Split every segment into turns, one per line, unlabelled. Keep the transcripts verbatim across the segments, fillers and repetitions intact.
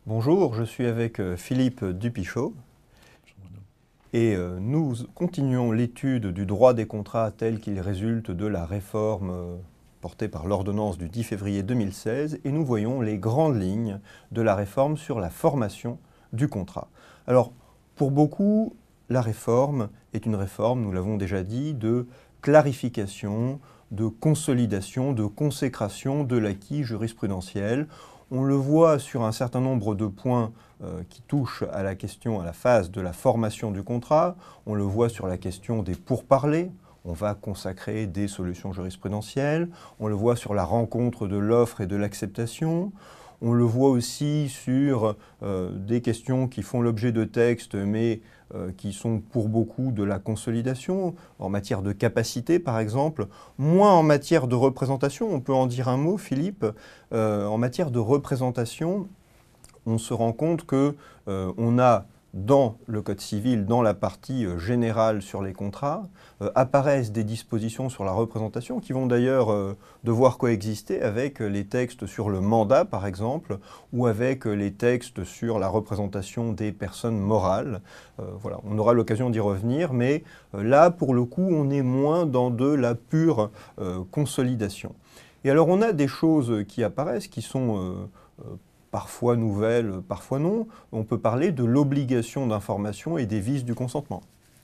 Bonjour, je suis avec euh, Philippe Dupichot et euh, nous continuons l'étude du droit des contrats tel qu'il résulte de la réforme euh, portée par l'ordonnance du dix février deux mille seize et nous voyons les grandes lignes de la réforme sur la formation du contrat. Alors, pour beaucoup, la réforme est une réforme, nous l'avons déjà dit, de clarification, de consolidation, de consécration de l'acquis jurisprudentiel. On le voit sur un certain nombre de points euh, qui touchent à la question, à la phase de la formation du contrat. On le voit sur la question des pourparlers. On va consacrer des solutions jurisprudentielles. On le voit sur la rencontre de l'offre et de l'acceptation. On le voit aussi sur euh, des questions qui font l'objet de textes, mais euh, qui sont pour beaucoup de la consolidation, en matière de capacité par exemple, moins en matière de représentation. On peut en dire un mot, Philippe. Euh, en matière de représentation, on se rend compte qu'on euh, a dans le Code civil, dans la partie euh, générale sur les contrats, euh, apparaissent des dispositions sur la représentation qui vont d'ailleurs euh, devoir coexister avec les textes sur le mandat, par exemple, ou avec les textes sur la représentation des personnes morales. Euh, voilà, on aura l'occasion d'y revenir, mais euh, là, pour le coup, on est moins dans de la pure euh, consolidation. Et alors, on a des choses qui apparaissent, qui sont euh, euh, parfois nouvelles, parfois non. On peut parler de l'obligation d'information et des vices du consentement.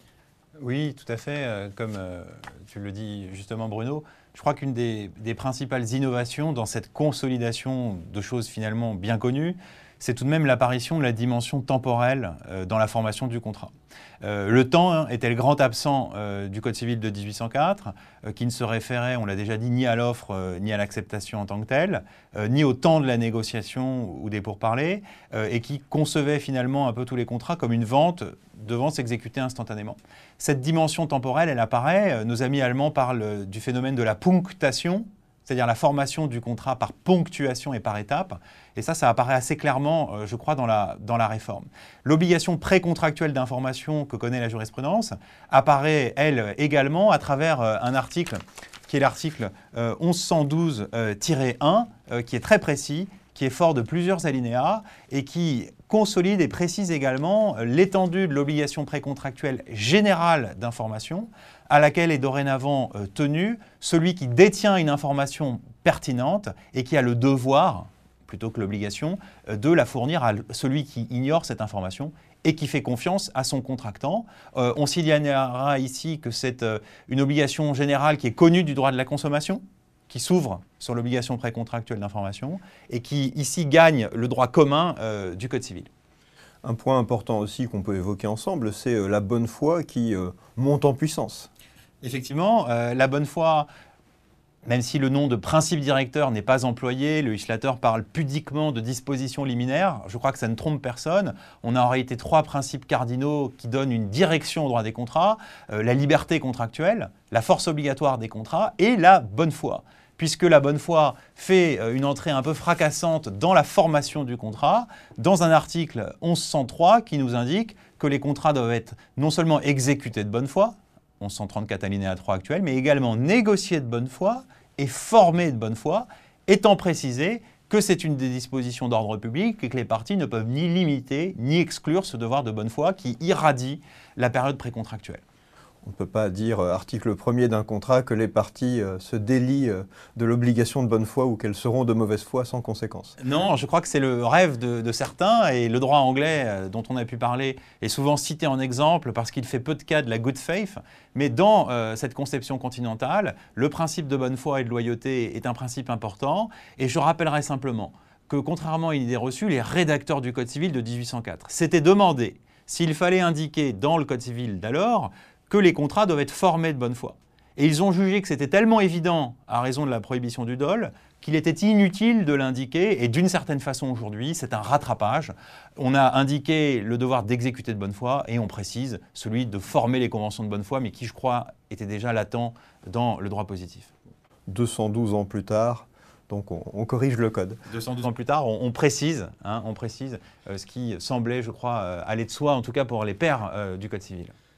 Oui, tout à fait. Comme euh, tu le dis justement, Bruno, je crois qu'une des, des principales innovations dans cette consolidation de choses finalement bien connues, c'est tout de même l'apparition de la dimension temporelle euh, dans la formation du contrat. Euh, le temps hein, était le grand absent euh, du Code civil de dix-huit cent quatre, euh, qui ne se référait, on l'a déjà dit, ni à l'offre, euh, ni à l'acceptation en tant que telle, euh, ni au temps de la négociation ou des pourparlers, euh, et qui concevait finalement un peu tous les contrats comme une vente devant s'exécuter instantanément. Cette dimension temporelle, elle apparaît, euh, nos amis allemands parlent euh, du phénomène de la ponctation, c'est-à-dire la formation du contrat par ponctuation et par étapes. Et ça, ça apparaît assez clairement, euh, je crois, dans la, dans la réforme. L'obligation précontractuelle d'information que connaît la jurisprudence apparaît, elle, également à travers euh, un article qui est l'article euh, onze cent douze tiret un, euh, qui est très précis, qui est fort de plusieurs alinéas et qui consolide et précise également l'étendue de l'obligation précontractuelle générale d'information à laquelle est dorénavant euh, tenu celui qui détient une information pertinente et qui a le devoir, plutôt que l'obligation, euh, de la fournir à celui qui ignore cette information et qui fait confiance à son contractant. Euh, on signalera ici que c'est euh, une obligation générale qui est connue du droit de la consommation, qui s'ouvre sur l'obligation précontractuelle d'information et qui ici gagne le droit commun euh, du Code civil.
Un point important aussi qu'on peut évoquer ensemble, c'est euh, la bonne foi qui euh, monte en puissance.
Effectivement, euh, la bonne foi, même si le nom de principe directeur n'est pas employé, le législateur parle pudiquement de dispositions liminaires, je crois que ça ne trompe personne. On a en réalité trois principes cardinaux qui donnent une direction au droit des contrats, euh, la liberté contractuelle, la force obligatoire des contrats et la bonne foi. Puisque la bonne foi fait une entrée un peu fracassante dans la formation du contrat, dans un article onze cent trois qui nous indique que les contrats doivent être non seulement exécutés de bonne foi, onze cent trente-quatre alinéa trois actuel, mais également négociés de bonne foi et formés de bonne foi, étant précisé que c'est une des dispositions d'ordre public et que les parties ne peuvent ni limiter ni exclure ce devoir de bonne foi qui irradie la période précontractuelle.
On ne peut pas dire, euh, article premier d'un contrat, que les parties euh, se délient euh, de l'obligation de bonne foi ou qu'elles seront de mauvaise foi sans conséquence.
Non, je crois que c'est le rêve de, de certains et le droit anglais euh, dont on a pu parler est souvent cité en exemple parce qu'il fait peu de cas de la good faith. Mais dans euh, cette conception continentale, le principe de bonne foi et de loyauté est un principe important. Et je rappellerai simplement que contrairement à une idée reçue, les rédacteurs du Code civil de dix-huit cent quatre s'étaient demandé s'il fallait indiquer dans le Code civil d'alors que les contrats doivent être formés de bonne foi. Et ils ont jugé que c'était tellement évident, à raison de la prohibition du dol, qu'il était inutile de l'indiquer, et d'une certaine façon aujourd'hui, c'est un rattrapage. On a indiqué le devoir d'exécuter de bonne foi, et on précise celui de former les conventions de bonne foi, mais qui, je crois, était déjà latent dans le droit positif.
deux cent douze ans plus tard, donc on, on corrige le code.
deux cent douze ans plus tard, on, on précise, hein, on précise euh, ce qui semblait, je crois, euh, aller de soi, en tout cas pour les pairs euh, du Code civil.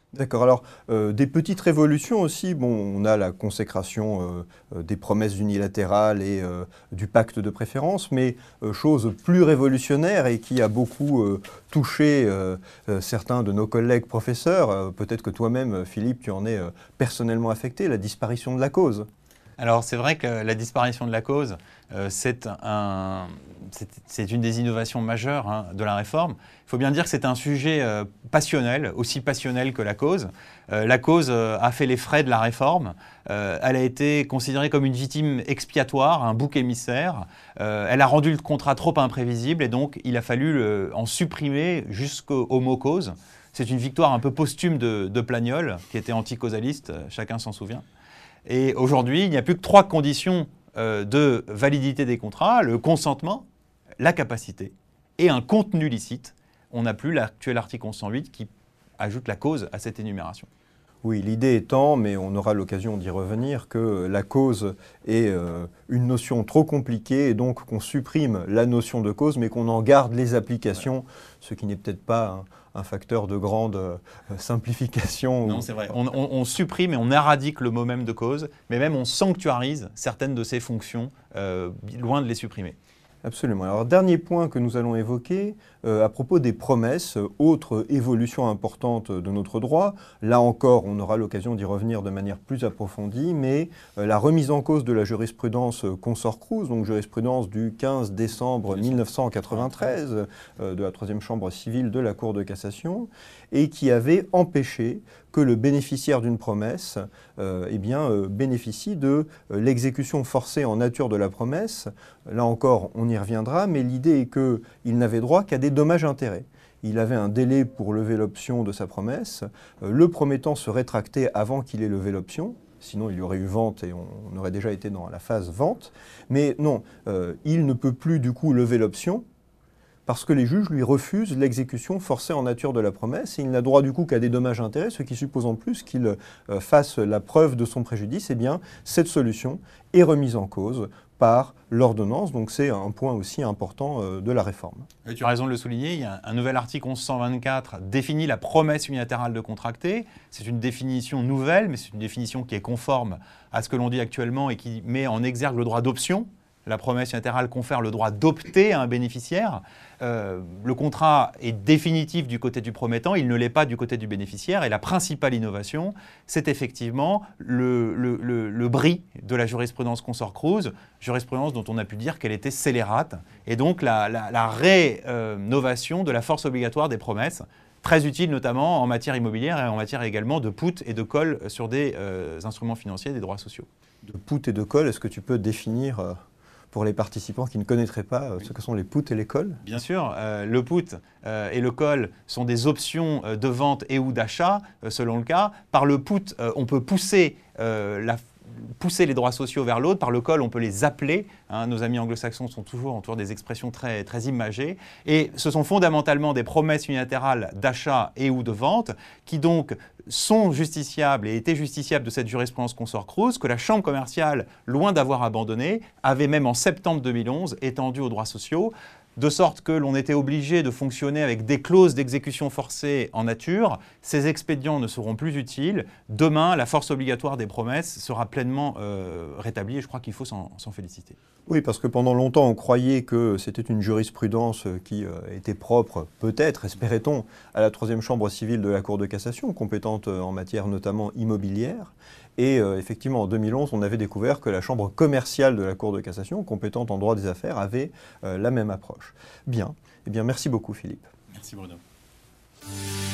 D'accord. Alors, euh, des petites révolutions aussi. Bon, on a la consécration euh, euh, des promesses unilatérales et euh, du pacte de préférence, mais euh, chose plus révolutionnaire et qui a beaucoup euh, touché euh, euh, certains de nos collègues professeurs. Euh, peut-être que toi-même, Philippe, tu en es euh, personnellement affecté, la disparition de la cause.
Alors c'est vrai que la disparition de la cause, euh, c'est un, c'est une des innovations majeures hein, de la réforme. Il faut bien dire que c'est un sujet euh, passionnel, aussi passionnel que la cause. Euh, la cause euh, a fait les frais de la réforme. Euh, elle a été considérée comme une victime expiatoire, un bouc émissaire. Euh, elle a rendu le contrat trop imprévisible et donc il a fallu le, en supprimer jusqu'au mot cause. C'est une victoire un peu posthume de, de Plagnol, qui était anticausaliste, chacun s'en souvient. Et aujourd'hui, il n'y a plus que trois conditions euh, de validité des contrats, le consentement, la capacité et un contenu licite. On n'a plus l'actuel article onze cent huit qui ajoute la cause à cette énumération.
Oui, l'idée étant, mais on aura l'occasion d'y revenir, que la cause est euh, une notion trop compliquée et donc qu'on supprime la notion de cause, mais qu'on en garde les applications, ouais. Ce qui n'est peut-être pas un, un facteur de grande euh, simplification.
Non, ou... c'est vrai. On, on, on supprime et on éradique le mot même de cause, mais même on sanctuarise certaines de ses fonctions, euh, loin de les supprimer.
Absolument. Alors, dernier point que nous allons évoquer, euh, à propos des promesses, euh, autre évolution importante de notre droit. Là encore, on aura l'occasion d'y revenir de manière plus approfondie, mais euh, la remise en cause de la jurisprudence Consort-Cruz, donc jurisprudence du quinze décembre mille neuf cent quatre-vingt-treize euh, de la troisième chambre civile de la Cour de cassation, et qui avait empêché que le bénéficiaire d'une promesse euh, eh bien, euh, bénéficie de euh, l'exécution forcée en nature de la promesse. Là encore, on y reviendra, mais l'idée est qu'il n'avait droit qu'à des dommages-intérêts. Il avait un délai pour lever l'option de sa promesse. Euh, le promettant se rétractait avant qu'il ait levé l'option. Sinon, il y aurait eu vente et on, on aurait déjà été dans la phase vente. Mais non, euh, il ne peut plus du coup lever l'option, parce que les juges lui refusent l'exécution forcée en nature de la promesse et il n'a droit du coup qu'à des dommages-intérêts, ce qui suppose en plus qu'il euh, fasse la preuve de son préjudice. Eh bien, cette solution est remise en cause par l'ordonnance, donc c'est un point aussi important euh, de la réforme.
Et tu as raison de le souligner, il y a un nouvel article onze cent vingt-quatre définit la promesse unilatérale de contracter. C'est une définition nouvelle, mais c'est une définition qui est conforme à ce que l'on dit actuellement et qui met en exergue le droit d'option. La promesse unilatérale confère le droit d'opter à un bénéficiaire. Euh, le contrat est définitif du côté du promettant, il ne l'est pas du côté du bénéficiaire. Et la principale innovation, c'est effectivement le, le, le, le bris de la jurisprudence Consort-Cruz, jurisprudence dont on a pu dire qu'elle était scélérate. Et donc la, la, la rénovation de la force obligatoire des promesses, très utile notamment en matière immobilière et en matière également de put et de call sur des euh, instruments financiers, des droits sociaux.
De put et de call, est-ce que tu peux définir euh... pour les participants qui ne connaîtraient pas euh, ce que sont les puts et les calls?
Bien sûr, euh, le put euh, et le call sont des options euh, de vente et ou d'achat, euh, selon le cas. Par le put, euh, on peut pousser, euh, la, pousser les droits sociaux vers l'autre. Par le call, on peut les appeler. Hein. Nos amis anglo-saxons sont toujours autour des expressions très, très imagées. Et ce sont fondamentalement des promesses unilatérales d'achat et ou de vente qui donc sont justiciables et étaient justiciables de cette jurisprudence Consort-Cruz, que la Chambre commerciale, loin d'avoir abandonné, avait même en septembre deux mille onze étendu aux droits sociaux, de sorte que l'on était obligé de fonctionner avec des clauses d'exécution forcée en nature. Ces expédients ne seront plus utiles. Demain, la force obligatoire des promesses sera pleinement euh, rétablie et je crois qu'il faut s'en féliciter.
Oui, parce que pendant longtemps, on croyait que c'était une jurisprudence qui euh, était propre, peut-être, espérait-on, à la troisième chambre civile de la Cour de cassation, compétente en matière notamment immobilière. Et euh, effectivement, en deux mille onze, on avait découvert que la chambre commerciale de la Cour de cassation, compétente en droit des affaires, avait euh, la même approche. Bien. Eh bien, merci beaucoup, Philippe.
Merci, Bruno.